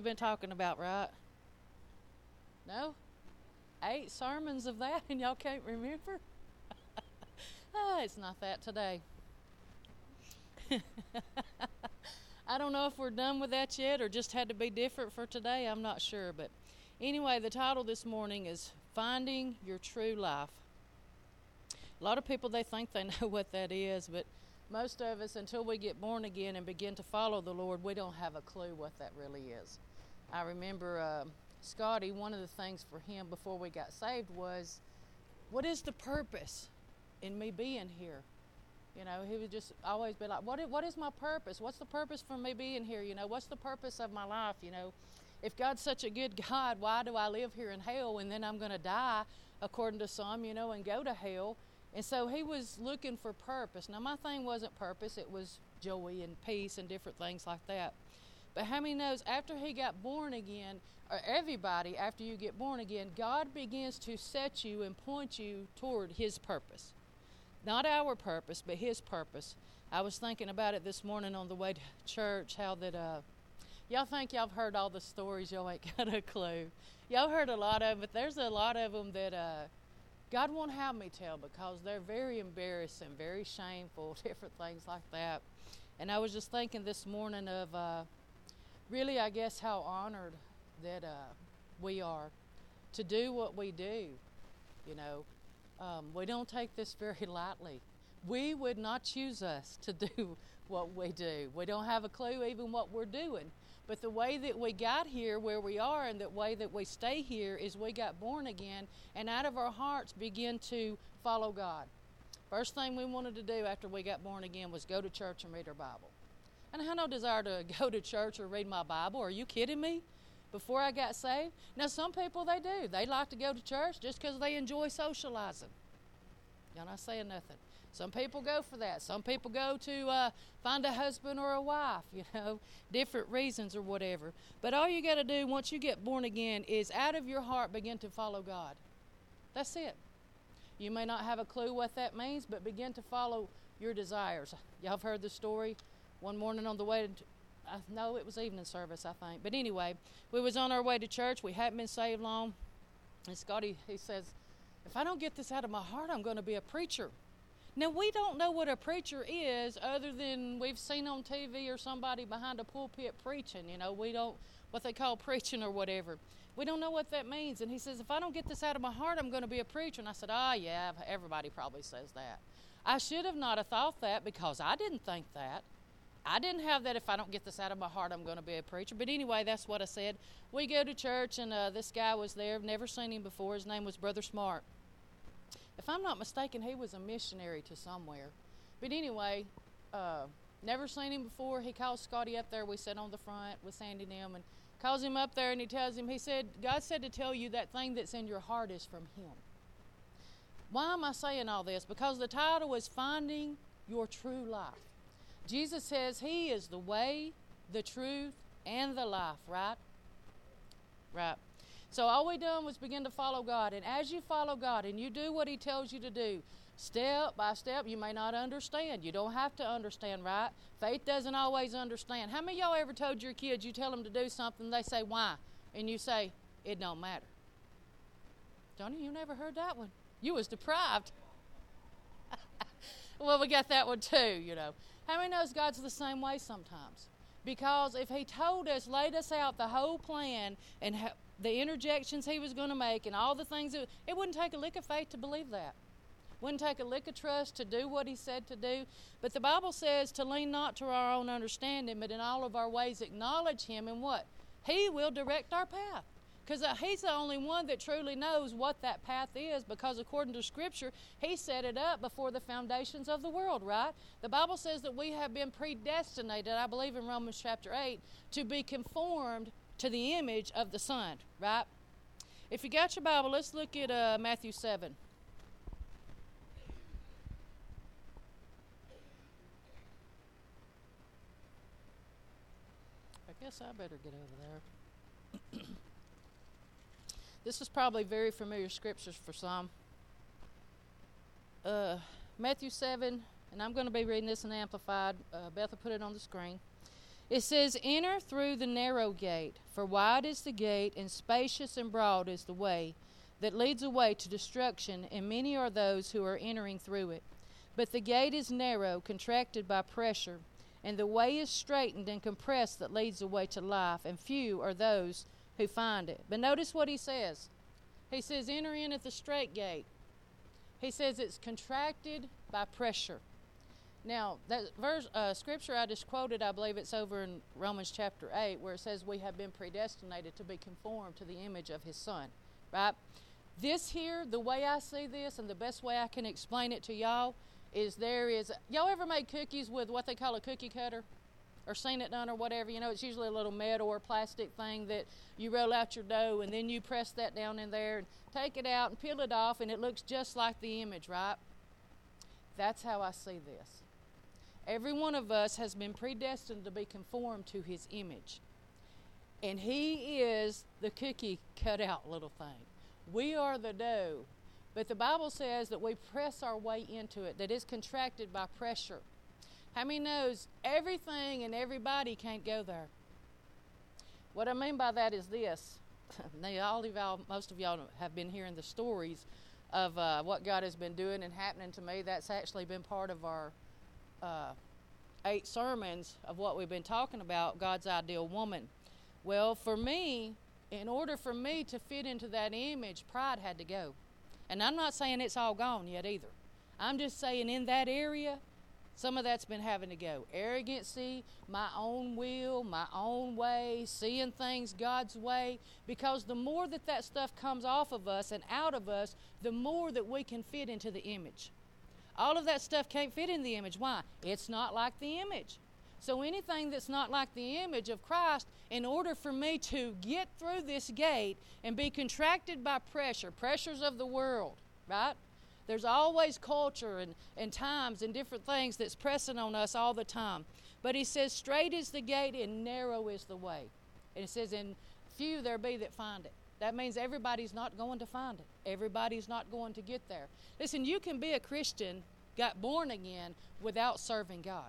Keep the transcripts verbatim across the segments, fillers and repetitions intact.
been talking about, right? No? Eight sermons of that and y'all can't remember? Ah, it's not that today. I don't know if we're done with that yet or just had to be different for today. I'm not sure. But anyway, the title this morning is Finding Your True Life. A lot of people, they think they know what that is, but most of us, until we get born again and begin to follow the Lord, we don't have a clue what that really is. I remember uh, Scotty, one of the things for him before we got saved was, what is the purpose in me being here? You know, he would just always be like, what is, what is my purpose? What's the purpose for me being here? You know, what's the purpose of my life? You know, if God's such a good God, why do I live here in hell and then I'm going to die, according to some, you know, and go to hell? And so he was looking for purpose. Now, my thing wasn't purpose. It was joy and peace and different things like that. But how many knows after he got born again, or everybody after you get born again, God begins to set you and point you toward his purpose. Not our purpose, but his purpose. I was thinking about it this morning on the way to church, how that, uh, y'all think y'all have heard all the stories, y'all ain't got a clue. Y'all heard a lot of them, but there's a lot of them that uh, God won't have me tell because they're very embarrassing, very shameful, different things like that. And I was just thinking this morning of uh, really, I guess, how honored that uh, we are to do what we do, you know. Um, we don't take this very lightly. We would not choose us to do what we do. We don't have a clue even what we're doing. But the way that we got here where we are and the way that we stay here is we got born again and out of our hearts begin to follow God. First thing we wanted to do after we got born again was go to church and read our Bible. And I had no desire to go to church or read my Bible. Are you kidding me? Before I got saved? Now, some people, they do. They like to go to church just because they enjoy socializing. Y'all not saying nothing. Some people go for that. Some people go to uh, find a husband or a wife, you know, different reasons or whatever. But all you got to do once you get born again is out of your heart begin to follow God. That's it. You may not have a clue what that means, but begin to follow your desires. Y'all have heard the story. One morning on the way to I know it was evening service, I think. But anyway, we was on our way to church. We hadn't been saved long. And Scotty, he says, if I don't get this out of my heart, I'm going to be a preacher. Now, we don't know what a preacher is other than we've seen on T V or somebody behind a pulpit preaching. You know, we don't, what they call preaching or whatever. We don't know what that means. And he says, if I don't get this out of my heart, I'm going to be a preacher. And I said, ah, oh, yeah, everybody probably says that. I should have not have thought that because I didn't think that. I didn't have that if I don't get this out of my heart, I'm going to be a preacher. But anyway, that's what I said. We go to church, and uh, this guy was there. I've never seen him before. His name was Brother Smart. If I'm not mistaken, he was a missionary to somewhere. But anyway, uh, never seen him before. He calls Scotty up there. We sat on the front with Sandy and him, and calls him up there, and he tells him, he said, God said to tell you that thing that's in your heart is from him. Why am I saying all this? Because the title is Finding Your True Life. Jesus says he is the way, the truth, and the life, right? Right. So all we done was begin to follow God. And as you follow God and you do what he tells you to do, step by step, you may not understand. You don't have to understand, right? Faith doesn't always understand. How many of y'all ever told your kids you tell them to do something, they say, why? And you say, it don't matter. Johnny, you never heard that one. You was deprived. Well, we got that one too, you know. How many knows God's the same way sometimes? Because if he told us, laid us out the whole plan and ha- the interjections he was going to make and all the things, that, it wouldn't take a lick of faith to believe that. Wouldn't take a lick of trust to do what he said to do. But the Bible says to lean not to our own understanding, but in all of our ways acknowledge him and what? He will direct our path. Because uh, he's the only one that truly knows what that path is, because according to Scripture, he set it up before the foundations of the world, right? The Bible says that we have been predestinated, I believe in Romans chapter eight, to be conformed to the image of the Son, right? If you got your Bible, let's look at uh, Matthew seven. I guess I better get over there. This is probably very familiar scriptures for some. Uh, Matthew seven, and I'm going to be reading this in Amplified. Uh, Beth will put it on the screen. It says, enter through the narrow gate, for wide is the gate, and spacious and broad is the way that leads away to destruction, and many are those who are entering through it. But the gate is narrow, contracted by pressure, and the way is straitened and compressed that leads away to life, and few are those who find it. But notice what he says. He says, enter in at the straight gate. He says it's contracted by pressure. Now, that verse, uh, scripture I just quoted, I believe it's over in Romans chapter eight, where it says we have been predestinated to be conformed to the image of his Son, right? This here, the way I see this, and the best way I can explain it to y'all, is there is, y'all ever made cookies with what they call a cookie cutter? Or seen it done or whatever? You know, it's usually a little metal or plastic thing that you roll out your dough, and then you press that down in there and take it out and peel it off, and it looks just like the image, right? That's how I see this. Every one of us has been predestined to be conformed to his image. And he is the cookie cut out little thing. We are the dough. But the Bible says that we press our way into it, that it's contracted by pressure. How many knows everything and everybody can't go there? What I mean by that is this. Now, all of y'all, most of y'all have been hearing the stories of uh, what God has been doing and happening to me. That's actually been part of our uh, eight sermons of what we've been talking about, God's ideal woman. Well, for me, in order for me to fit into that image, pride had to go. And I'm not saying it's all gone yet either. I'm just saying in that area, some of that's been having to go. Arrogancy, my own will, my own way, seeing things God's way. Because the more that that stuff comes off of us and out of us, the more that we can fit into the image. All of that stuff can't fit in the image. Why? It's not like the image. So anything that's not like the image of Christ, in order for me to get through this gate and be contracted by pressure, pressures of the world, right? There's always culture and, and times and different things that's pressing on us all the time. But he says, straight is the gate and narrow is the way. And it says, and few there be that find it. That means everybody's not going to find it. Everybody's not going to get there. Listen, you can be a Christian, got born again, without serving God.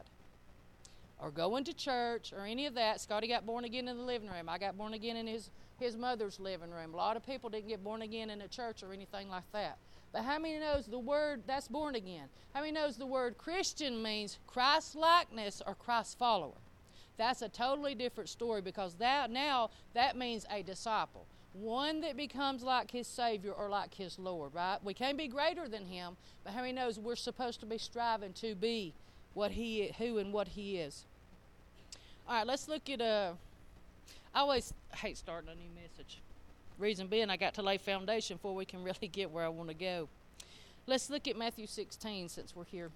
Or going to church or any of that. Scotty got born again in the living room. I got born again in his, his mother's living room. A lot of people didn't get born again in a church or anything like that. But how many knows the word, that's born again? How many knows the word Christian means Christ-likeness or Christ-follower? That's a totally different story, because that now that means a disciple. One that becomes like his Savior or like his Lord, right? We can't be greater than him, but how many knows we're supposed to be striving to be what he, who and what he is. All right, let's look at, uh, I always hate starting a new message. Reason being, I got to lay foundation before we can really get where I want to go. Let's look at Matthew sixteen since we're here.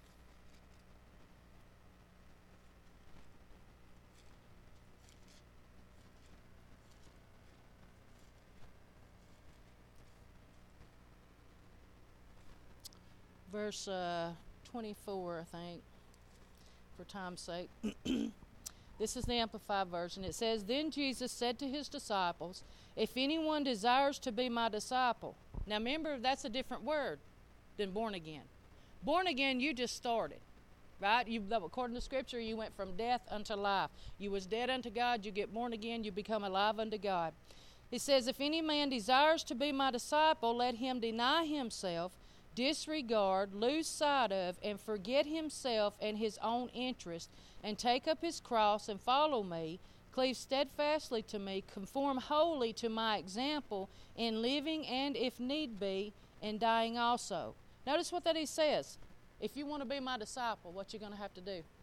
Verse uh, twenty-four, I think, for time's sake. This is the Amplified Version. It says, then Jesus said to his disciples, if anyone desires to be my disciple. Now remember, that's a different word than born again. Born again, you just started, right? You, according to Scripture, you went from death unto life. You was dead unto God, you get born again, you become alive unto God. It says, if any man desires to be my disciple, let him deny himself, disregard, lose sight of, and forget himself and his own interest, and take up his cross and follow me, cleave steadfastly to me, conform wholly to my example in living and, if need be, in dying also. Notice what that he says. If you want to be my disciple, what you're going to have to do?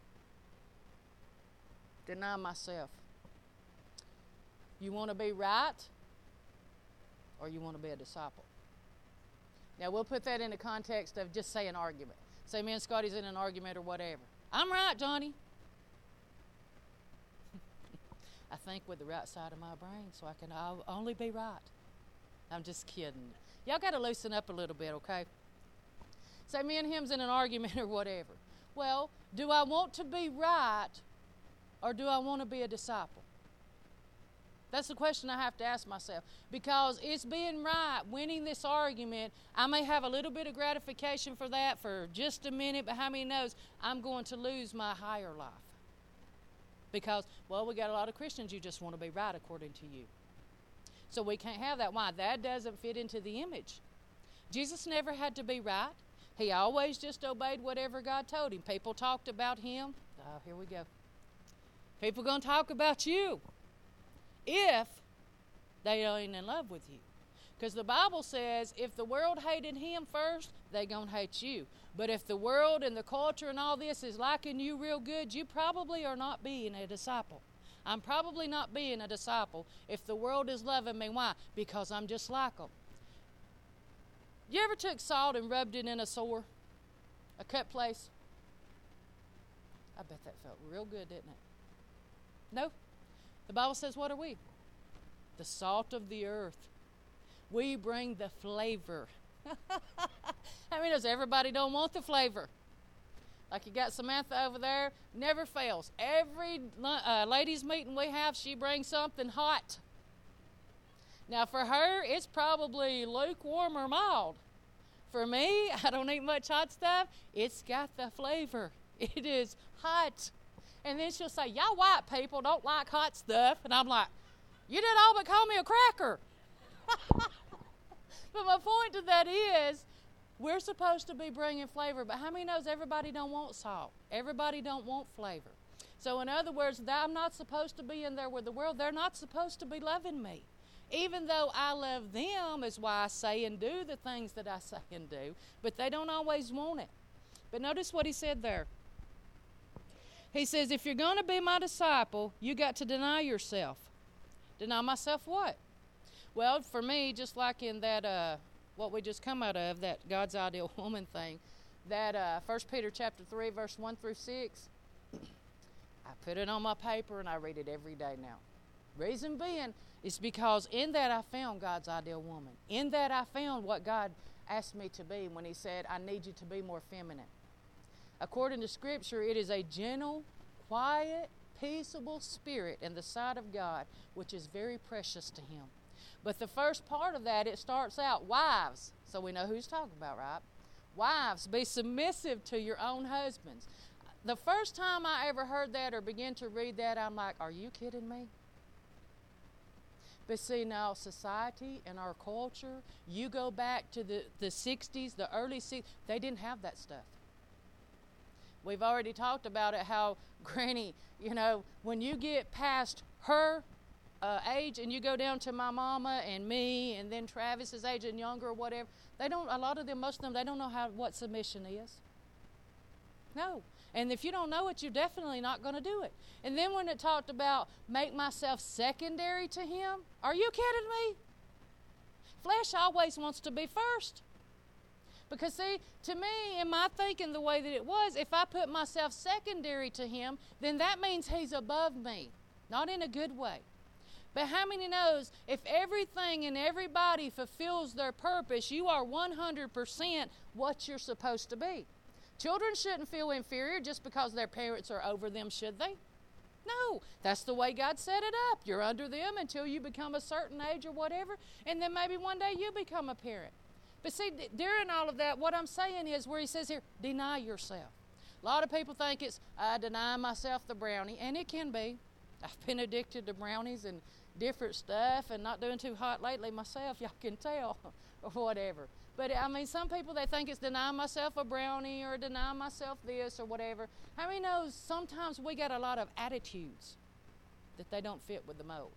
Deny myself. You want to be right, or you want to be a disciple? Now, we'll put that in the context of just say an argument. Say me and Scotty's in an argument or whatever. I'm right, Johnny. I think with the right side of my brain, so I can I'll only be right. I'm just kidding. Y'all got to loosen up a little bit, okay? Say me and him's in an argument or whatever. Well, do I want to be right, or do I want to be a disciple? That's the question I have to ask myself. Because it's being right, winning this argument, I may have a little bit of gratification for that for just a minute, but how many knows I'm going to lose my higher life? Because, well, we got a lot of Christians who just want to be right according to you. So we can't have that. Why? That doesn't fit into the image. Jesus never had to be right. He always just obeyed whatever God told him. People talked about him. Oh, here we go. People going to talk about you if they ain't in love with you. Because the Bible says if the world hated him first, they going to hate you. But if the world and the culture and all this is liking you real good, you probably are not being a disciple. I'm probably not being a disciple if the world is loving me. Why? Because I'm just like them. You ever took salt and rubbed it in a sore, a cut place? I bet that felt real good, didn't it? No. The Bible says, what are we? The salt of the earth. We bring the flavor. I mean, does everybody don't want the flavor? Like you got Samantha over there, never fails. Every uh, ladies' meeting we have, she brings something hot. Now, for her, it's probably lukewarm or mild. For me, I don't eat much hot stuff. It's got the flavor. It is hot. And then she'll say, y'all white people don't like hot stuff. And I'm like, you did all but call me a cracker. But my point to that is, we're supposed to be bringing flavor. But how many knows everybody don't want salt? Everybody don't want flavor. So in other words, I'm not supposed to be in there with the world. They're not supposed to be loving me. Even though I love them is why I say and do the things that I say and do. But they don't always want it. But notice what he said there. He says, if you're going to be my disciple, you got to deny yourself. Deny myself what? Well, for me, just like in that, uh, what we just come out of, that God's ideal woman thing, that uh, First Peter chapter three, verse one through six, I put it on my paper and I read it every day now. Reason being is because in that I found God's ideal woman. In that I found what God asked me to be when he said, I need you to be more feminine. According to Scripture, it is a gentle, quiet, peaceable spirit in the sight of God, which is very precious to him. But the first part of that, it starts out, wives. So we know who he's talking about, right? Wives, be submissive to your own husbands. The first time I ever heard that or began to read that, I'm like, are you kidding me? But see, now society and our culture, you go back to the, the sixties, the early sixties, they didn't have that stuff. We've already talked about it, how Granny, you know, when you get past her uh, age and you go down to my mama and me and then Travis's age and younger or whatever, they don't, a lot of them, most of them, they don't know how what submission is. No. And if you don't know it, you're definitely not going to do it. And then when it talked about make myself secondary to him, are you kidding me? Flesh always wants to be first. Because see, to me, in my thinking the way that it was, if I put myself secondary to him, then that means he's above me. Not in a good way. But how many knows if everything and everybody fulfills their purpose, you are one hundred percent what you're supposed to be. Children shouldn't feel inferior just because their parents are over them, should they? No, that's the way God set it up. You're under them until you become a certain age or whatever, and then maybe one day you become a parent. But see, d- during all of that, what I'm saying is where he says here, deny yourself. A lot of people think it's, I deny myself the brownie, and it can be. I've been addicted to brownies and different stuff and not doing too hot lately myself, y'all can tell, or whatever. But, I mean, some people, they think it's deny myself a brownie or deny myself this or whatever. How many knows sometimes we got a lot of attitudes that they don't fit with the mold?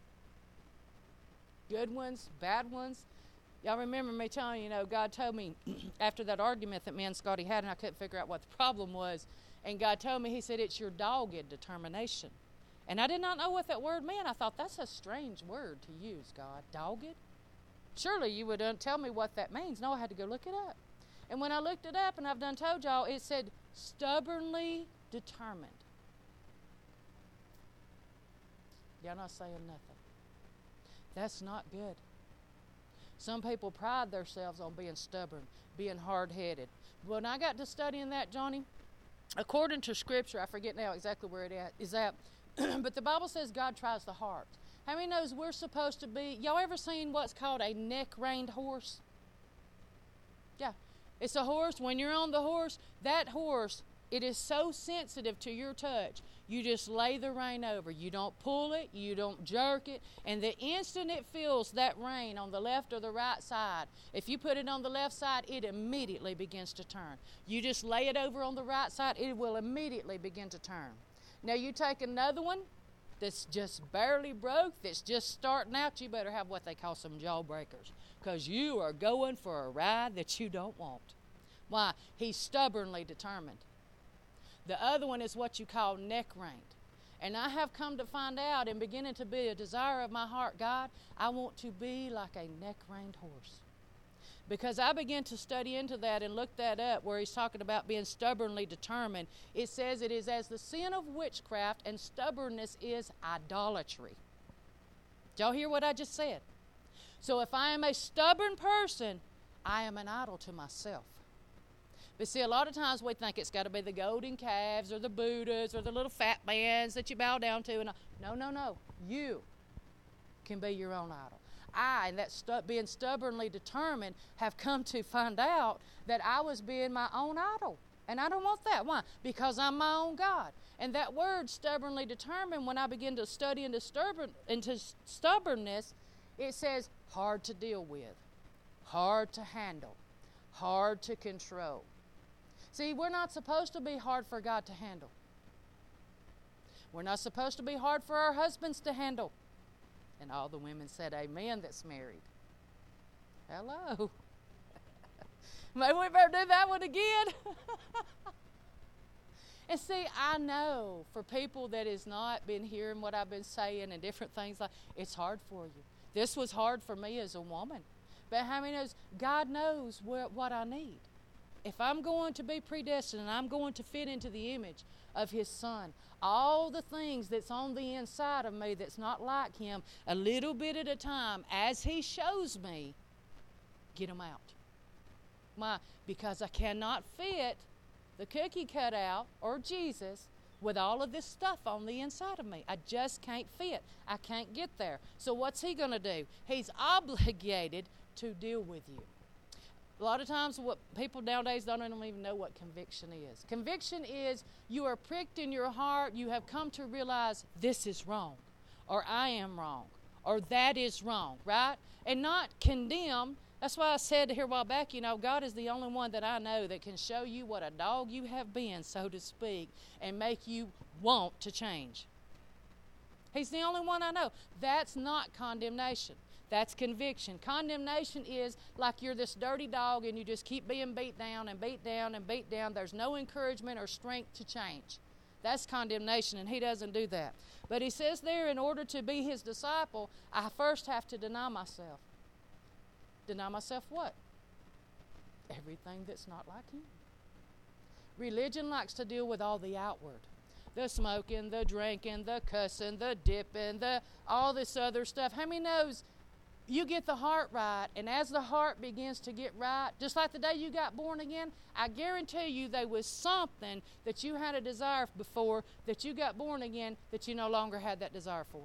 Good ones, bad ones. Y'all remember me telling you, you know, God told me after that argument that me and Scotty had, and I couldn't figure out what the problem was, and God told me, he said, it's your dogged determination. And I did not know what that word meant. I thought, that's a strange word to use, God. Dogged? Surely you would uh, tell me what that means. No, I had to go look it up. And when I looked it up, and I've done told y'all, it said stubbornly determined. Y'all not saying nothing. That's not good. Some people pride themselves on being stubborn, being hard-headed. When I got to studying that, Johnny, according to Scripture, I forget now exactly where it is at, but the Bible says God tries the heart. How many knows we're supposed to be, y'all ever seen what's called a neck-reined horse? Yeah. It's a horse, when you're on the horse, that horse It is so sensitive to your touch. You just lay the rein over. You don't pull it. You don't jerk it. And the instant it feels that rein on the left or the right side, if you put it on the left side, it immediately begins to turn. You just lay it over on the right side, it will immediately begin to turn. Now you take another one that's just barely broke, that's just starting out, you better have what they call some jawbreakers, because you are going for a ride that you don't want. Why? He's stubbornly determined. The other one is what you call neck-reined. And I have come to find out and beginning to be a desire of my heart, God, I want to be like a neck-reined horse. Because I began to study into that and look that up where he's talking about being stubbornly determined. It says it is as the sin of witchcraft, and stubbornness is idolatry. Did y'all hear what I just said? So if I am a stubborn person, I am an idol to myself. But see, a lot of times we think it's got to be the golden calves or the Buddhas or the little fat bands that you bow down to. And no, no, no. You can be your own idol. I, and that stu- being stubbornly determined, have come to find out that I was being my own idol. And I don't want that. Why? Because I'm my own God. And that word, stubbornly determined, when I begin to study into, stubborn, into stubbornness, it says hard to deal with, hard to handle, hard to control. See, we're not supposed to be hard for God to handle. We're not supposed to be hard for our husbands to handle. And all the women said amen that's married. Hello. Maybe we better do that one again. And see, I know for people that has not been hearing what I've been saying and different things, like it's hard for you. This was hard for me as a woman. But how many knows God knows where, what I need? If I'm going to be predestined and I'm going to fit into the image of His Son, all the things that's on the inside of me that's not like Him, a little bit at a time, as He shows me, get them out. Why? Because I cannot fit the cookie cutout or Jesus with all of this stuff on the inside of me. I just can't fit. I can't get there. So what's He going to do? He's obligated to deal with you. A lot of times what people nowadays don't even know what conviction is. Conviction is you are pricked in your heart. You have come to realize this is wrong, or I am wrong, or that is wrong, right? And not condemn. That's why I said here a while back, you know, God is the only one that I know that can show you what a dog you have been, so to speak, and make you want to change. He's the only one I know. That's not condemnation. That's conviction. Condemnation is like you're this dirty dog and you just keep being beat down and beat down and beat down. There's no encouragement or strength to change. That's condemnation, and He doesn't do that. But He says there, in order to be His disciple, I first have to deny myself. Deny myself what? Everything that's not like Him. Religion likes to deal with all the outward. The smoking, the drinking, the cussing, the dipping, the all this other stuff. How many knows you get the heart right, and as the heart begins to get right, just like the day you got born again, I guarantee you there was something that you had a desire before that you got born again that you no longer had that desire for.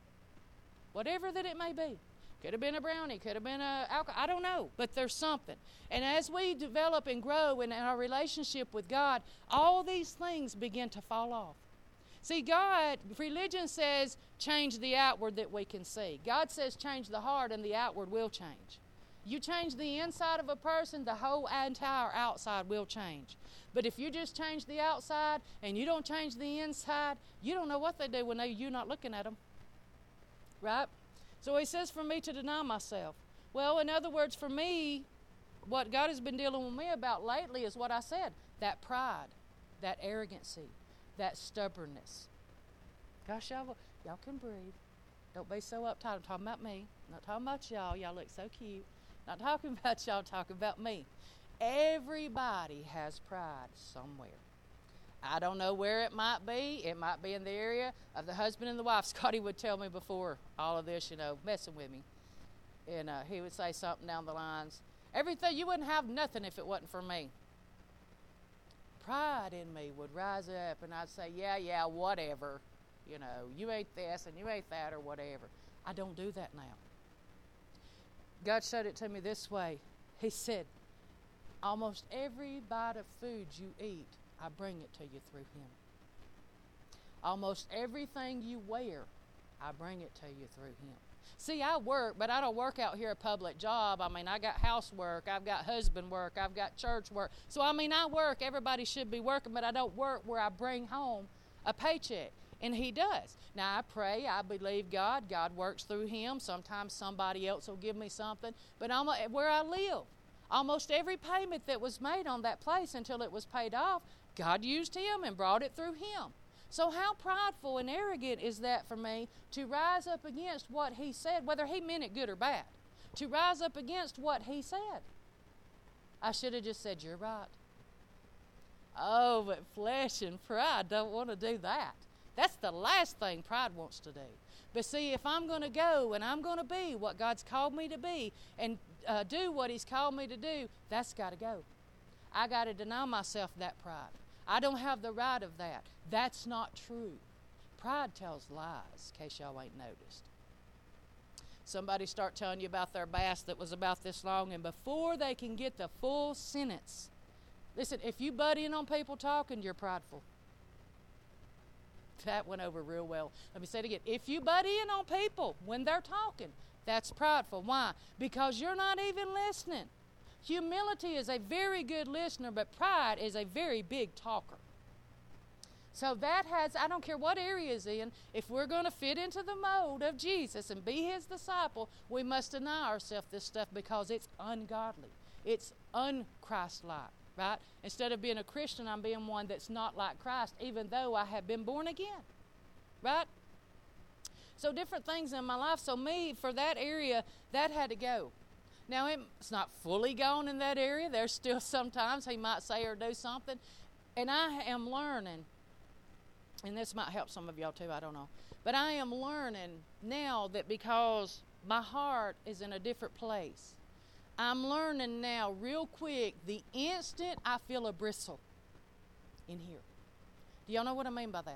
Whatever that it may be. Could have been a brownie, could have been a alcohol, I don't know, but there's something. And as we develop and grow in our relationship with God, all these things begin to fall off. See, God, religion says change the outward that we can see. God says change the heart, and the outward will change. You change the inside of a person, the whole entire outside will change. But if you just change the outside and you don't change the inside, you don't know what they do when they, you're not looking at them. Right? So He says for me to deny myself. Well, in other words, for me, what God has been dealing with me about lately is what I said, that pride, that arrogancy, that stubbornness. Gosh, y'all, y'all can breathe. Don't be so uptight. I'm talking about me. I'm not talking about y'all. Y'all look so cute. Not talking about y'all, talking about me. Everybody has pride somewhere. I don't know where it might be. It might be in the area of the husband and the wife. Scotty would tell me before all of this, you know, messing with me. And uh, he would say something down the lines. Everything, you wouldn't have nothing if it wasn't for me. Pride in me would rise up, and I'd say, yeah, yeah, whatever. You know, you ain't this and you ain't that or whatever. I don't do that now. God showed it to me this way. He said, almost every bite of food you eat, I bring it to you through Him. Almost everything you wear, I bring it to you through Him. See, I work, but I don't work out here a public job. I mean, I got housework, I've got husband work, I've got church work. So, I mean, I work. Everybody should be working, but I don't work where I bring home a paycheck. And He does. Now, I pray, I believe God. God works through Him. Sometimes somebody else will give me something. But I'm, where I live, almost every payment that was made on that place until it was paid off, God used Him and brought it through Him. So how prideful and arrogant is that for me to rise up against what He said, whether He meant it good or bad, to rise up against what He said? I should have just said, you're right. Oh, but flesh and pride don't want to do that. That's the last thing pride wants to do. But see, if I'm going to go and I'm going to be what God's called me to be and uh, do what He's called me to do, that's got to go. I got to deny myself that pride. I don't have the right of that. That's not true. Pride tells lies, in case y'all ain't noticed. Somebody start telling you about their bass that was about this long, and before they can get the full sentence, listen, if you butt in on people talking, you're prideful. That went over real well. Let me say it again. If you butt in on people when they're talking, that's prideful. Why? Because you're not even listening. Humility is a very good listener, but pride is a very big talker. So that has, I don't care what area it's in, if we're going to fit into the mold of Jesus and be His disciple, we must deny ourselves this stuff because it's ungodly. It's un-Christ-like. Right? Instead of being a Christian, I'm being one that's not like Christ, even though I have been born again. Right? So different things in my life. So me, for that area, that had to go. Now, it's not fully gone in that area. There's still sometimes He might say or do something. And I am learning, and this might help some of y'all too, I don't know. But I am learning now that because my heart is in a different place, I'm learning now real quick, the instant I feel a bristle in here. Do y'all know what I mean by that?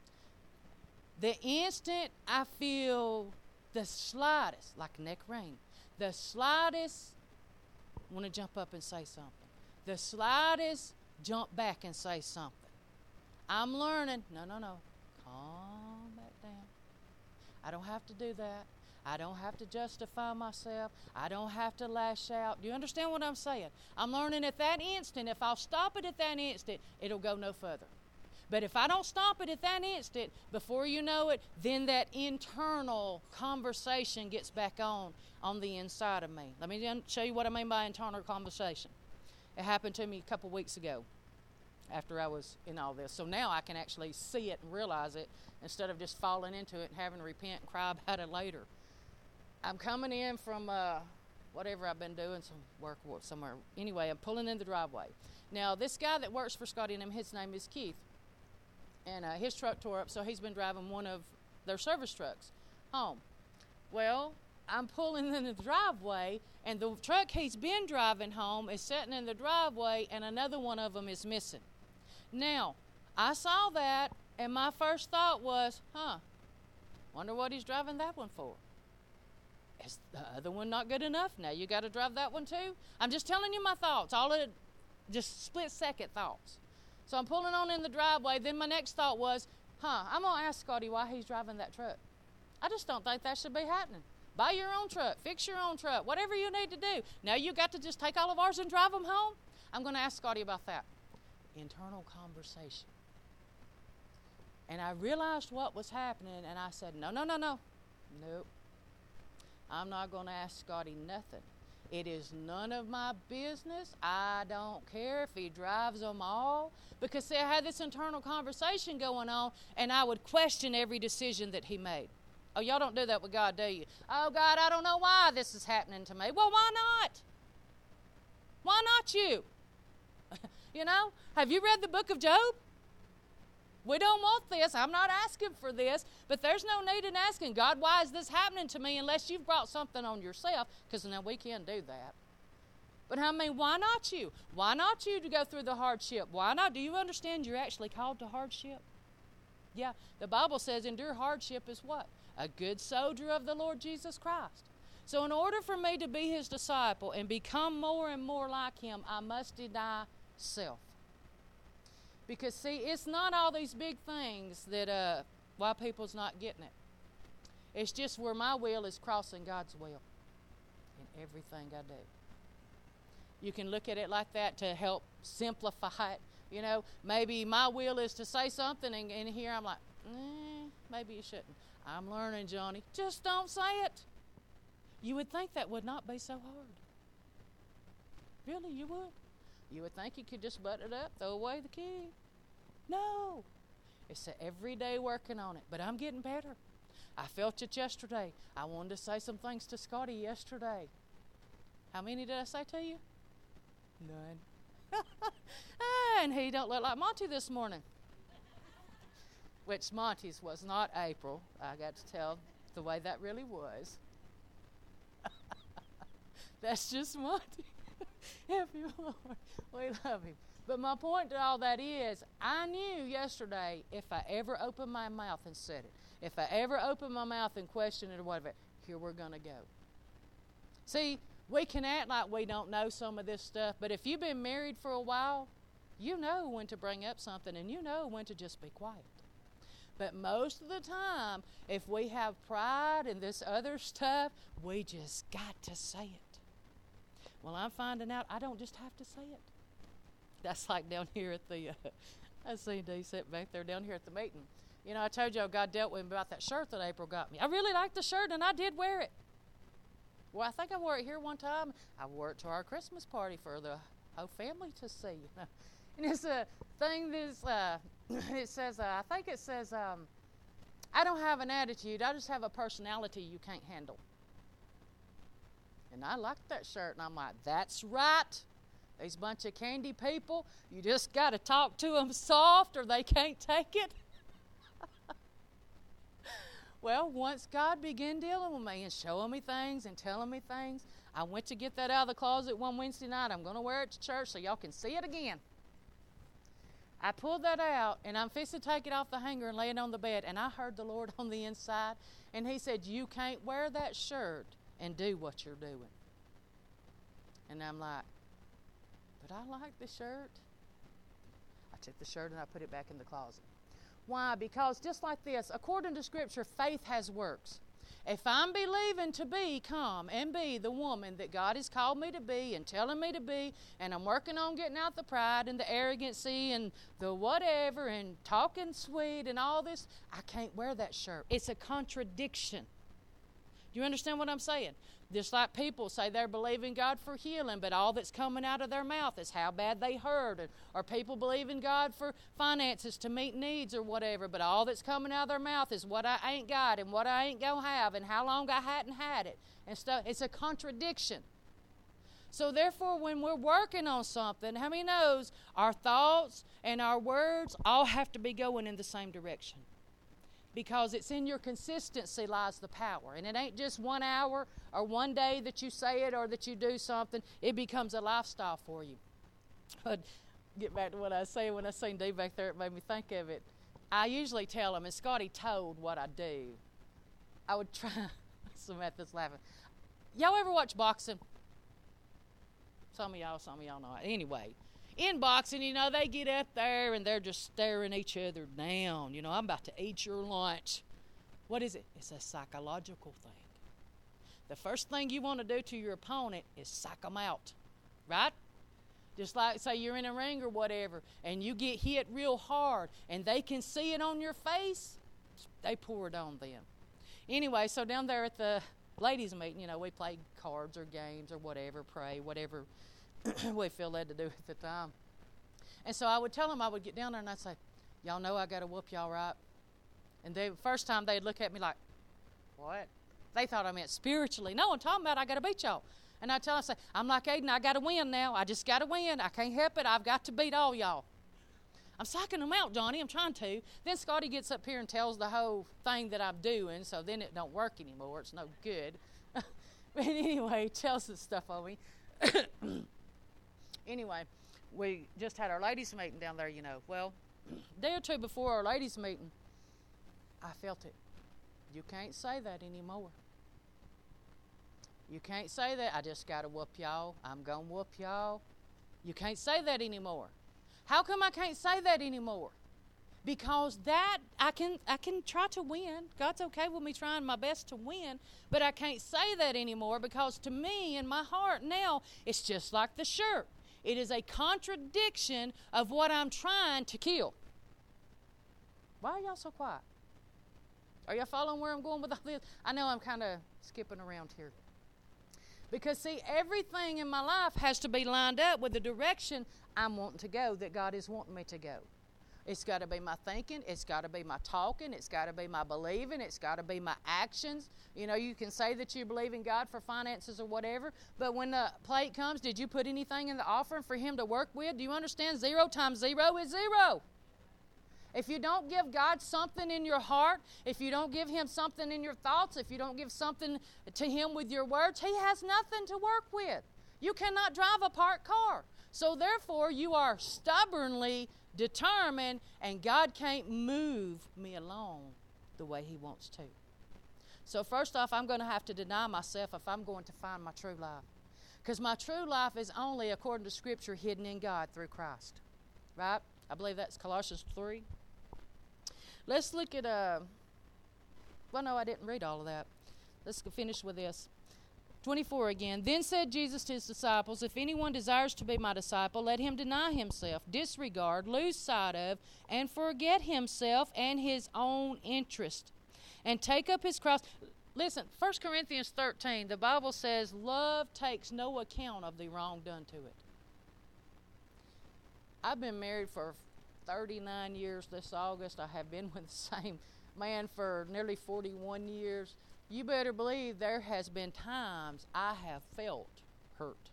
The instant I feel the slightest, like neck ring, the slightest want to jump up and say something. The slightest jump back and say something. I'm learning, no, no, no, calm back down. I don't have to do that. I don't have to justify myself. I don't have to lash out. Do you understand what I'm saying? I'm learning at that instant, if I'll stop it at that instant, it'll go no further. But if I don't stop it at that instant, before you know it, then that internal conversation gets back on on the inside of me. Let me show you what I mean by internal conversation. It happened to me a couple weeks ago after I was in all this. So now I can actually see it and realize it instead of just falling into it and having to repent and cry about it later. I'm coming in from uh, whatever I've been doing, some work somewhere. Anyway, I'm pulling in the driveway. Now, this guy that works for Scotty and him, his name is Keith. And uh, his truck tore up, so he's been driving one of their service trucks home. Well, I'm pulling in the driveway, and the truck he's been driving home is sitting in the driveway, and another one of them is missing. Now, I saw that, and my first thought was, huh, wonder what he's driving that one for. Is the other one not good enough? Now you got to drive that one too? I'm just telling you my thoughts, all of it, just split second thoughts. So I'm pulling on in the driveway. Then my next thought was, huh, I'm going to ask Scotty why he's driving that truck. I just don't think that should be happening. Buy your own truck, fix your own truck, whatever you need to do. Now you got to just take all of ours and drive them home? I'm going to ask Scotty about that. Internal conversation. And I realized what was happening, and I said, no, no, no, no. Nope. I'm not going to ask Scotty nothing. It is none of my business. I don't care if he drives them all. Because, see, I had this internal conversation going on, and I would question every decision that he made. Oh, y'all don't do that with God, do you? Oh, God, I don't know why this is happening to me. Well, why not? Why not you? You know, have you read the book of Job? We don't want this. I'm not asking for this. But there's no need in asking, God, why is this happening to me unless you've brought something on yourself? Because now we can't do that. But I mean, why not you? Why not you to go through the hardship? Why not? Do you understand you're actually called to hardship? Yeah, the Bible says endure hardship is what? A good soldier of the Lord Jesus Christ. So in order for me to be His disciple and become more and more like Him, I must deny self. Because, see, it's not all these big things that uh, why people's not getting it. It's just where my will is crossing God's will in everything I do. You can look at it like that to help simplify it. You know, maybe my will is to say something, and, and here I'm like, eh, maybe you shouldn't. I'm learning, Johnny. Just don't say it. You would think that would not be so hard. Really, you would. You would think you could just button it up, throw away the key. No. It's an everyday working on it, but I'm getting better. I felt it yesterday. I wanted to say some things to Scotty yesterday. How many did I say to you? None. And he don't look like Monty this morning. Which Monty's was not April. I got to tell the way that really was. That's just Monty. Help you, Lord. We love him. But my point to all that is, I knew yesterday if I ever opened my mouth and said it, if I ever opened my mouth and questioned it or whatever, here we're going to go. See, we can act like we don't know some of this stuff, but if you've been married for a while, you know when to bring up something and you know when to just be quiet. But most of the time, if we have pride and this other stuff, we just got to say it. Well, I'm finding out I don't just have to say it. That's like down here at the, uh, I seen Dee sitting back there down here at the meeting. You know, I told y'all God dealt with me about that shirt that April got me. I really liked the shirt, and I did wear it. Well, I think I wore it here one time. I wore it to our Christmas party for the whole family to see. You know? And it's a thing that's, uh, it says, uh, I think it says, um, I don't have an attitude. I just have a personality you can't handle. And I liked that shirt, and I'm like, that's right. These bunch of candy people, you just got to talk to them soft or they can't take it. Well, once God began dealing with me and showing me things and telling me things, I went to get that out of the closet one Wednesday night. I'm going to wear it to church so y'all can see it again. I pulled that out, and I'm fixing to take it off the hanger and lay it on the bed, and I heard the Lord on the inside, and he said, you can't wear that shirt and do what you're doing. And I'm like, but I like the shirt. I took the shirt and I put it back in the closet. Why? Because just like this, according to Scripture, faith has works. If I'm believing to become and be the woman that God has called me to be and telling me to be, and I'm working on getting out the pride and the arrogancy and the whatever and talking sweet and all this, I can't wear that shirt. It's a contradiction. Do you understand what I'm saying? Just like people say they're believing God for healing, but all that's coming out of their mouth is how bad they hurt. Or, or people believe in God for finances to meet needs or whatever, but all that's coming out of their mouth is what I ain't got and what I ain't going to have and how long I hadn't had it and stuff. It's a contradiction. So therefore, when we're working on something, how many knows our thoughts and our words all have to be going in the same direction? Because it's in your consistency lies the power. And it ain't just one hour or one day that you say it or that you do something. It becomes a lifestyle for you. But get back to what I was saying when I seen Dee back there, it made me think of it. I usually tell him, and Scotty told what I do. I would try, Samantha's laughing. Y'all ever watch boxing? Some of y'all, some of y'all know. Anyway. In boxing, you know, they get up there and they're just staring each other down. You know, I'm about to eat your lunch. What is it? It's a psychological thing. The first thing you want to do to your opponent is psych them out, right? Just like, say you're in a ring or whatever, and you get hit real hard, and they can see it on your face, they pour it on them. Anyway, so down there at the ladies' meeting, you know, we play cards or games or whatever, pray, whatever we feel led to do at the time. And so I would tell them, I would get down there and I'd say, y'all know I got to whoop y'all, right? And the first time they'd look at me like, what? They thought I meant spiritually. No, I'm talking about I got to beat y'all. And I tell them, I say, I'm like Aiden, I got to win now. I just got to win. I can't help it. I've got to beat all y'all. I'm psyching them out, Johnny. I'm trying to. Then Scotty gets up here and tells the whole thing that I'm doing, so then it don't work anymore. It's no good. But anyway, he tells this stuff on me. Anyway, we just had our ladies' meeting down there, you know. Well, a day or two before our ladies' meeting, I felt it. You can't say that anymore. You can't say that. I just got to whoop y'all. I'm going to whoop y'all. You can't say that anymore. How come I can't say that anymore? Because that, I can I can try to win. God's okay with me trying my best to win, but I can't say that anymore because to me, in my heart now, it's just like the shirt. It is a contradiction of what I'm trying to kill. Why are y'all so quiet? Are y'all following where I'm going with all this? I know I'm kind of skipping around here. Because, see, everything in my life has to be lined up with the direction I'm wanting to go, that God is wanting me to go. It's got to be my thinking. It's got to be my talking. It's got to be my believing. It's got to be my actions. You know, you can say that you believe in God for finances or whatever, but when the plate comes, did you put anything in the offering for Him to work with? Do you understand? Zero times zero is zero. If you don't give God something in your heart, if you don't give Him something in your thoughts, if you don't give something to Him with your words, He has nothing to work with. You cannot drive a parked car. So therefore, you are stubbornly determined, and God can't move me along the way He wants to. So first off, I'm going to have to deny myself if I'm going to find my true life. Because my true life is only, according to Scripture, hidden in God through Christ. Right? I believe that's Colossians three. Let's look at, uh, well, no, I didn't read all of that. Let's finish with this. twenty-four again. Then said Jesus to His disciples, if anyone desires to be my disciple, let him deny himself, disregard, lose sight of, and forget himself and his own interest, and take up his cross. Listen, First Corinthians thirteen, the Bible says, love takes no account of the wrong done to it. I've been married for thirty-nine years this August. I have been with the same man for nearly forty-one years. You better believe there has been times I have felt hurt.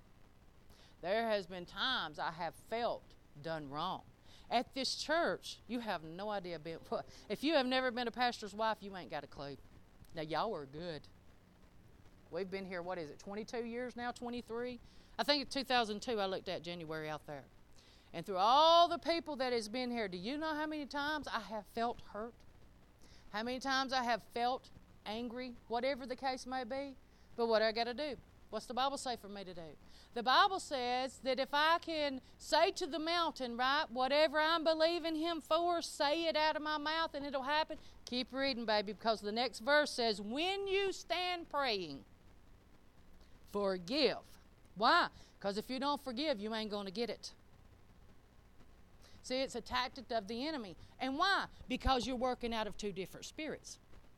There has been times I have felt done wrong. At this church, you have no idea. Being, if you have never been a pastor's wife, you ain't got a clue. Now, y'all are good. We've been here, what is it, twenty-two years now, twenty-three? I think it's two thousand two I looked at January out there. And through all the people that has been here, do you know how many times I have felt hurt? How many times I have felt angry, whatever the case may be? But what do I got to do? What's the Bible say for me to do? The Bible says that if I can say to the mountain, right, whatever I'm believing Him for, say it out of my mouth and it'll happen. Keep reading, baby, because the next verse says, when you stand praying, forgive. Why? Because if you don't forgive, you ain't going to get it. See, it's a tactic of the enemy. And why? Because you're working out of two different spirits.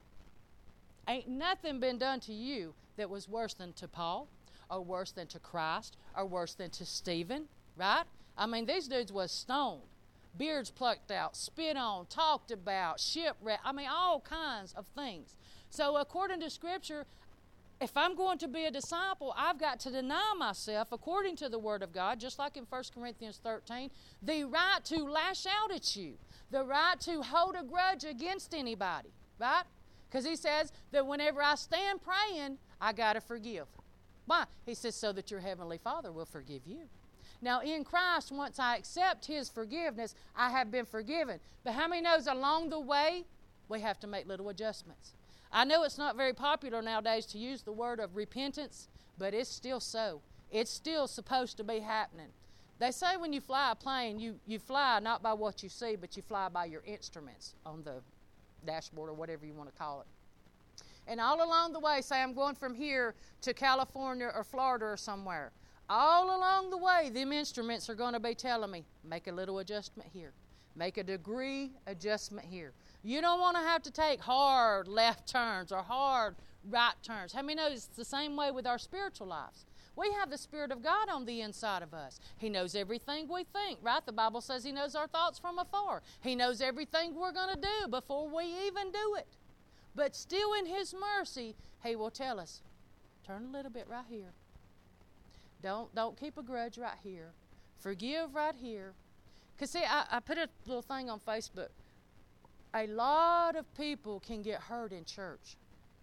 Ain't nothing been done to you that was worse than to Paul, or worse than to Christ, or worse than to Stephen, right? I mean, these dudes was stoned, beards plucked out, spit on, talked about, shipwrecked. I mean, all kinds of things. So according to Scripture, if I'm going to be a disciple, I've got to deny myself, according to the Word of God, just like in First Corinthians thirteen, the right to lash out at you, the right to hold a grudge against anybody, right? Because He says that whenever I stand praying, I got to forgive. Why? He says so that your Heavenly Father will forgive you. Now, in Christ, once I accept His forgiveness, I have been forgiven. But how many knows along the way, we have to make little adjustments? I know it's not very popular nowadays to use the word of repentance, but it's still so. It's still supposed to be happening. They say when you fly a plane, you, you fly not by what you see, but you fly by your instruments on the dashboard or whatever you want to call it. And all along the way, say I'm going from here to California or Florida or somewhere. All along the way, them instruments are going to be telling me, make a little adjustment here. Make a degree adjustment here. You don't want to have to take hard left turns or hard right turns. How many know it's the same way with our spiritual lives? We have the Spirit of God on the inside of us. He knows everything we think, right? The Bible says He knows our thoughts from afar. He knows everything we're going to do before we even do it. But still in His mercy, He will tell us, turn a little bit right here. Don't, don't keep a grudge right here. Forgive right here. Because see, I, I put a little thing on Facebook. A lot of people can get hurt in church.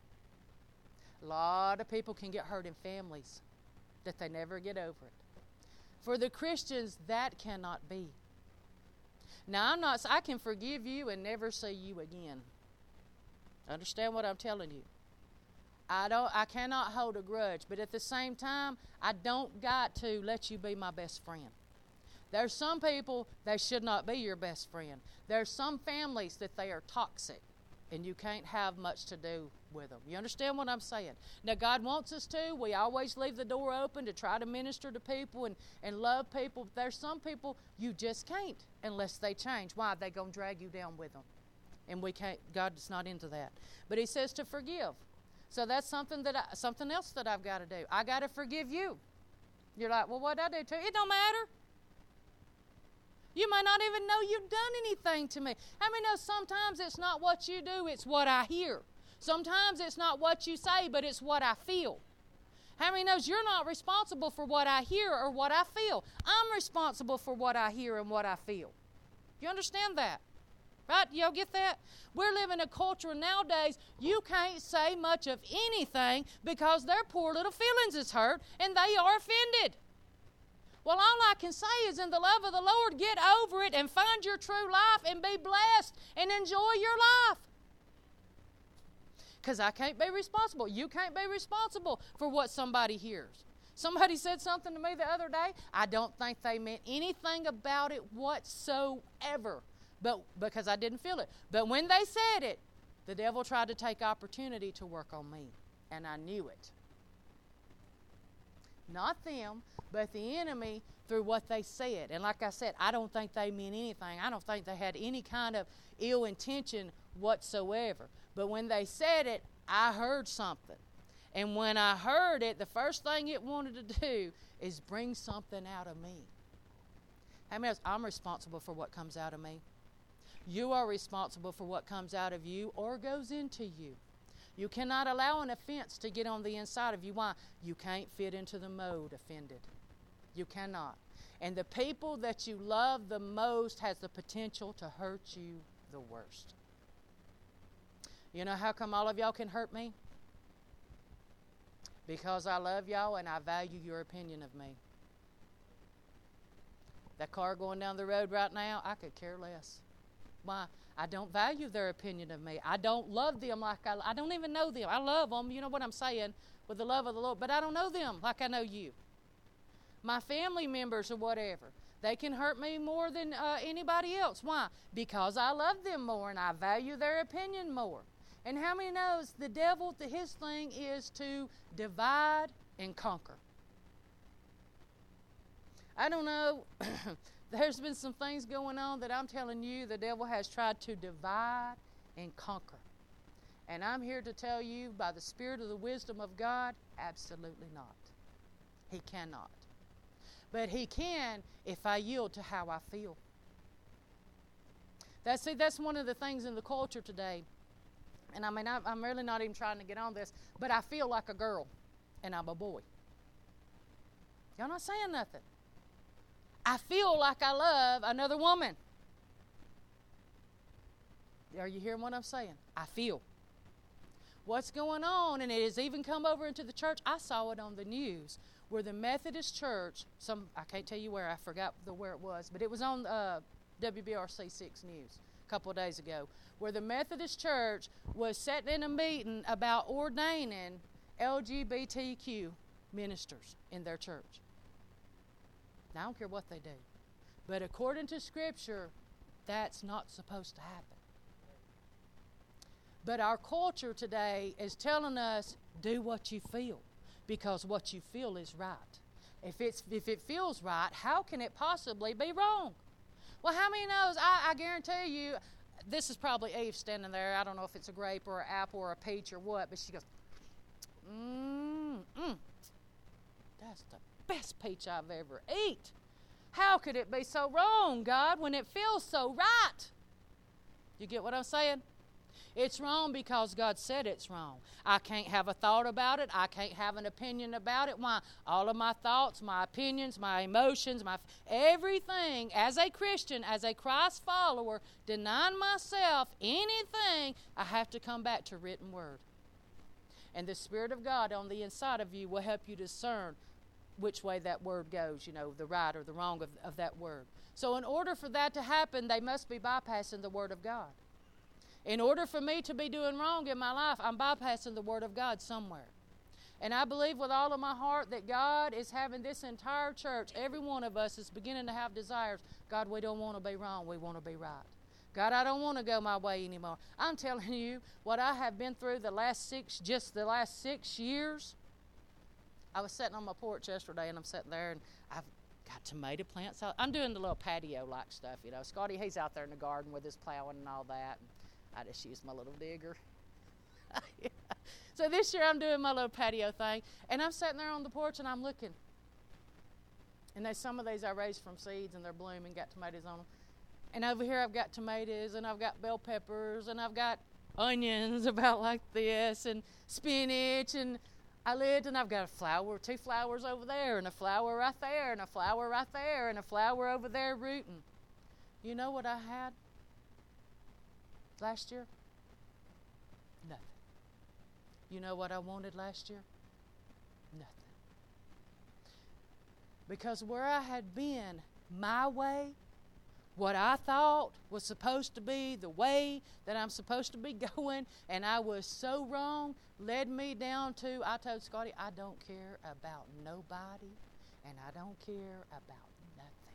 A lot of people can get hurt in families that they never get over it. For the Christians, that cannot be. Now, I'm not, I can forgive you and never see you again. Understand what I'm telling you? I don't, I cannot hold a grudge, but at the same time, I don't got to let you be my best friend. There's some people, they should not be your best friend. There's some families that they are toxic, and you can't have much to do with them. You understand what I'm saying? Now, God wants us to. We always leave the door open to try to minister to people and, and love people. But there's some people you just can't unless they change. Why? They're going to drag you down with them. And we can't, God's not into that. But he says to forgive. So that's something that I, something else that I've got to do. I got to forgive you. You're like, well, what did I do to you? It don't matter. You may not even know you've done anything to me. How many know sometimes it's not what you do, it's what I hear. Sometimes it's not what you say, but it's what I feel. How many knows you're not responsible for what I hear or what I feel? I'm responsible for what I hear and what I feel. You understand that? Right? Y'all get that? We're living in a culture nowadays, you can't say much of anything because their poor little feelings is hurt and they are offended. Well, all I can say is in the love of the Lord, get over it and find your true life and be blessed and enjoy your life. Because I can't be responsible. You can't be responsible for what somebody hears. Somebody said something to me the other day. I don't think they meant anything about it whatsoever, but because I didn't feel it. But when they said it, the devil tried to take opportunity to work on me, and I knew it. Not them, but the enemy through what they said. And like I said, I don't think they meant anything. I don't think they had any kind of ill intention whatsoever. But when they said it, I heard something. And when I heard it, the first thing it wanted to do is bring something out of me. How many of us, I'm responsible for what comes out of me? You are responsible for what comes out of you or goes into you. You cannot allow an offense to get on the inside of you. Why? You can't fit into the mold offended. You cannot. And the people that you love the most has the potential to hurt you the worst. You know how come all of y'all can hurt me? Because I love y'all and I value your opinion of me. That car going down the road right now, I could care less. Why? I don't value their opinion of me. I don't love them like I, I don't even know them. I love them, you know what I'm saying, with the love of the Lord, but I don't know them like I know you. My family members or whatever, they can hurt me more than uh, anybody else. Why? Because I love them more and I value their opinion more. And how many knows the devil, the, his thing is to divide and conquer. I don't know. There's been some things going on that I'm telling you the devil has tried to divide and conquer. And I'm here to tell you by the Spirit of the wisdom of God, absolutely not. He cannot. But he can if I yield to how I feel. That's, see, that's one of the things in the culture today. And I mean, I, I'm really not even trying to get on this, but I feel like a girl and I'm a boy. Y'all not saying nothing. I feel like I love another woman. Are you hearing what I'm saying? I feel. What's going on, and it has even come over into the church. I saw it on the news where the Methodist Church, some I can't tell you where, I forgot the, where it was, but it was on uh, W B R C six News a couple of days ago, where the Methodist Church was sitting in a meeting about ordaining L G B T Q ministers in their church. Now, I don't care what they do. But according to Scripture, that's not supposed to happen. But our culture today is telling us, do what you feel, because what you feel is right. If it's if it feels right, how can it possibly be wrong? Well, how many knows? I, I guarantee you, this is probably Eve standing there. I don't know if it's a grape or an apple or a peach or what, but she goes, mmm, mm. That's the best peach I've ever eat. How could it be so wrong, God, when it feels so right? You get what I'm saying? It's wrong because God said it's wrong. I can't have a thought about it. I can't have an opinion about it. Why? All of my thoughts, my opinions, my emotions, my everything as a Christian, as a Christ follower, denying myself anything, I have to come back to written word. And the Spirit of God on the inside of you will help you discern which way that word goes, you know, the right or the wrong of, of that word. So in order for that to happen, they must be bypassing the Word of God. In order for me to be doing wrong in my life, I'm bypassing the Word of God somewhere. And I believe with all of my heart that God is having this entire church, every one of us is beginning to have desires. God, we don't want to be wrong. We want to be right. God, I don't want to go my way anymore. I'm telling you, what I have been through the last six, just the last six years. I was sitting on my porch yesterday, and I'm sitting there, and I've got tomato plants out. I'm doing the little patio-like stuff, you know. Scotty, he's out there in the garden with his plowing and all that. And I just use my little digger. Yeah. So this year I'm doing my little patio thing, and I'm sitting there on the porch, and I'm looking. And there's some of these I raised from seeds, and they're blooming, got tomatoes on them. And over here I've got tomatoes, and I've got bell peppers, and I've got onions about like this, and spinach, and I lived, and I've got a flower, two flowers over there, and a flower right there, and a flower right there, and a flower over there rooting. You know what I had last year? Nothing. You know what I wanted last year? Nothing. Because where I had been my way, what I thought was supposed to be the way that I'm supposed to be going, and I was so wrong, led me down to, I told Scotty, I don't care about nobody, and I don't care about nothing.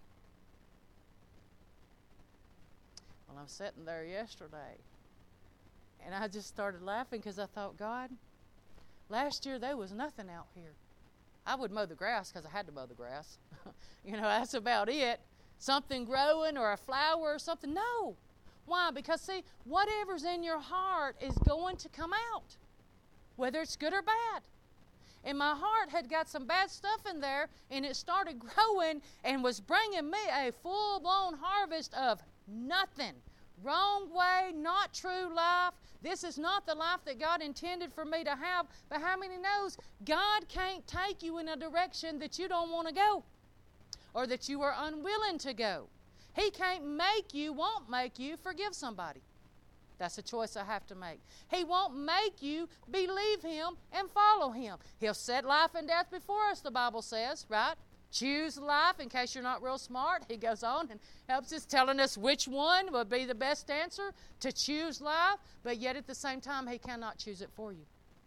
Well, I'm sitting there yesterday, and I just started laughing because I thought, God, last year there was nothing out here. I would mow the grass because I had to mow the grass. You know, that's about it. Something growing or a flower or something. No. Why? Because, see, whatever's in your heart is going to come out, whether it's good or bad. And my heart had got some bad stuff in there, and it started growing and was bringing me a full-blown harvest of nothing. Wrong way, not true life. This is not the life that God intended for me to have. But how many knows God can't take you in a direction that you don't want to go or that you are unwilling to go? He can't make you, won't make you forgive somebody. That's a choice I have to make. He won't make you believe Him and follow Him. He'll set life and death before us, the Bible says, right? Choose life. In case you're not real smart, he goes on and helps us, telling us which one would be the best answer to choose life, but yet at the same time, He cannot choose it for you.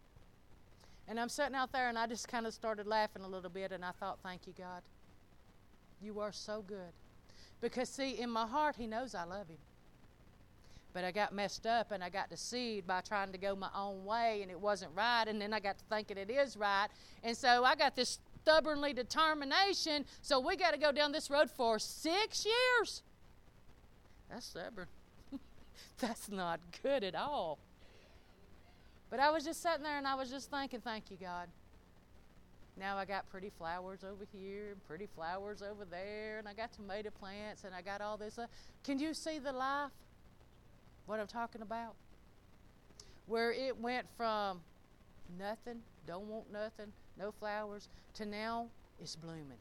And I'm sitting out there, and I just kind of started laughing a little bit, and I thought, thank you, God. You are so good. Because, see, in my heart, He knows I love Him. But I got messed up, and I got deceived by trying to go my own way, and it wasn't right, and then I got to thinking it is right. And so I got this stubbornly determination, so we got to go down this road for six years. That's stubborn. That's not good at all. But I was just sitting there, and I was just thinking, thank you, God. Now I got pretty flowers over here and pretty flowers over there, and I got tomato plants, and I got all this. Uh, can you see the life? What I'm talking about? Where it went from nothing, don't want nothing, no flowers, to now it's blooming.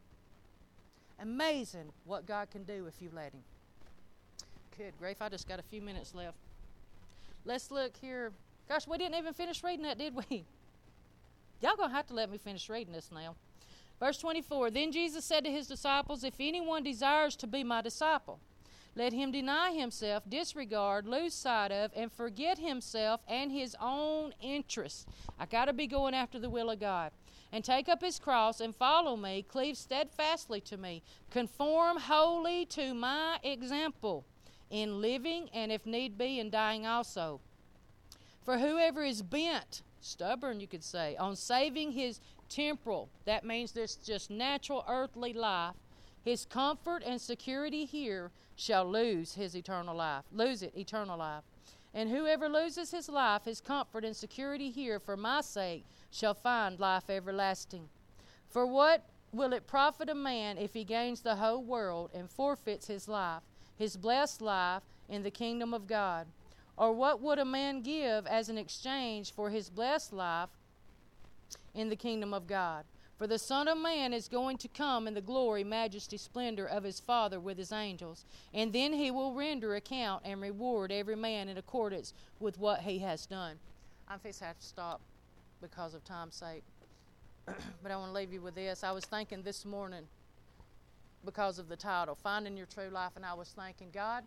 Amazing what God can do if you let Him. Good grief, I just got a few minutes left. Let's look here. Gosh, we didn't even finish reading that, did we? Y'all going to have to let me finish reading this now. Verse twenty-four, Then Jesus said to His disciples, If anyone desires to be my disciple, let him deny himself, disregard, lose sight of, and forget himself and his own interests. I got to be going after the will of God. And take up his cross and follow me, cleave steadfastly to me, conform wholly to my example in living and if need be in dying also. For whoever is bent, stubborn you could say, on saving his temporal, that means this just natural earthly life, his comfort and security here shall lose his eternal life, lose it, eternal life. And whoever loses his life, his comfort and security here for my sake, shall find life everlasting. For what will it profit a man if he gains the whole world and forfeits his life, his blessed life in the kingdom of God? Or what would a man give as an exchange for his blessed life in the kingdom of God? For the Son of Man is going to come in the glory, majesty, splendor of His Father with His angels. And then He will render account and reward every man in accordance with what he has done. I'm fixing to have to stop because of time's sake. But I want to leave you with this. I was thinking this morning, because of the title, Finding Your True Life, and I was thinking, God,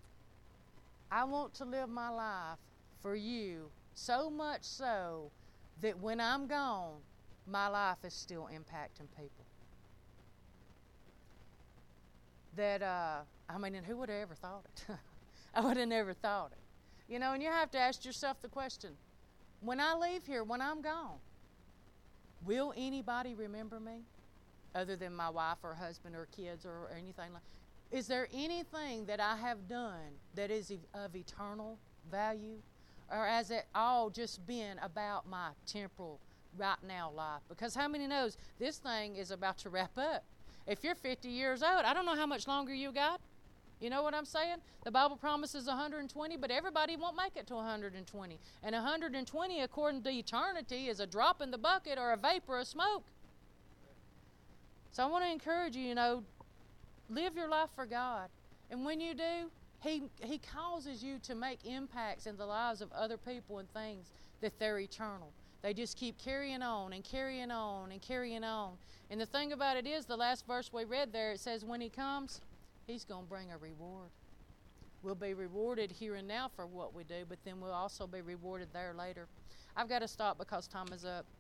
I want to live my life for You, so much so that when I'm gone, my life is still impacting people. That, uh, I mean, and who would have ever thought it? I would have never thought it. You know, and you have to ask yourself the question, when I leave here, when I'm gone, will anybody remember me other than my wife or husband or kids or, or anything like that? Is there anything that I have done that is of eternal value? Or has it all just been about my temporal right now life? Because how many knows this thing is about to wrap up? If you're fifty years old, I don't know how much longer you got. You know what I'm saying? The Bible promises one hundred twenty, but everybody won't make it to one hundred twenty. And one hundred twenty, according to eternity, is a drop in the bucket or a vapor of smoke. So I want to encourage you, you know, live your life for God. And when you do, He, he causes you to make impacts in the lives of other people and things that they're eternal. They just keep carrying on and carrying on and carrying on. And the thing about it is, the last verse we read there, it says when He comes, He's going to bring a reward. We'll be rewarded here and now for what we do, but then we'll also be rewarded there later. I've got to stop because time is up.